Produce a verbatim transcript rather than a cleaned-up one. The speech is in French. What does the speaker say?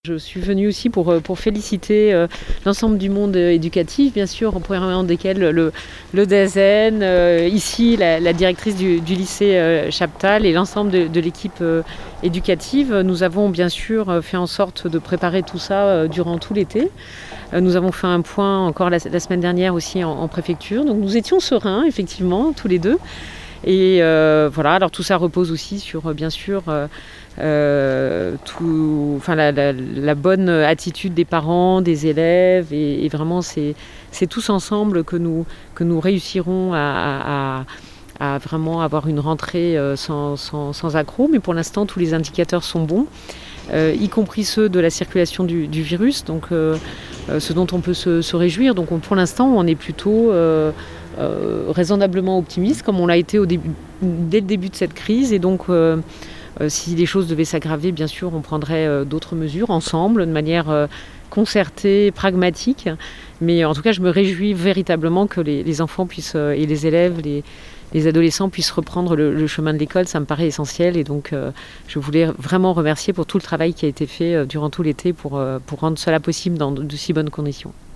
Je suis venue aussi pour, pour féliciter euh, l'ensemble du monde éducatif, bien sûr, en premier rang desquels le, le D S N, euh, ici la, la directrice du, du lycée euh, Chaptal et l'ensemble de, de l'équipe euh, éducative. Nous avons bien sûr fait en sorte de préparer tout ça euh, durant tout l'été. Euh, nous avons fait un point encore la, la semaine dernière aussi en, en préfecture. Donc nous étions sereins, effectivement, tous les deux. Et euh, voilà, alors tout ça repose aussi sur, euh, bien sûr, euh, euh, tout, enfin, la, la, la bonne attitude des parents, des élèves, et, et vraiment c'est, c'est tous ensemble que nous, que nous réussirons à, à, à vraiment avoir une rentrée sans, sans, sans accroc. Mais pour l'instant, tous les indicateurs sont bons, euh, y compris ceux de la circulation du, du virus, donc euh, ce dont on peut se, se réjouir. Donc on, pour l'instant, on est plutôt... Euh, Euh, raisonnablement optimiste, comme on l'a été au début, dès le début de cette crise. Et donc, euh, euh, si les choses devaient s'aggraver, bien sûr, on prendrait euh, d'autres mesures ensemble, de manière euh, concertée, pragmatique. Mais en tout cas, je me réjouis véritablement que les, les enfants puissent, euh, et les élèves, les, les adolescents puissent reprendre le, le chemin de l'école. Ça me paraît essentiel. Et donc, euh, je voulais vraiment remercier pour tout le travail qui a été fait euh, durant tout l'été pour, euh, pour rendre cela possible dans de si bonnes conditions.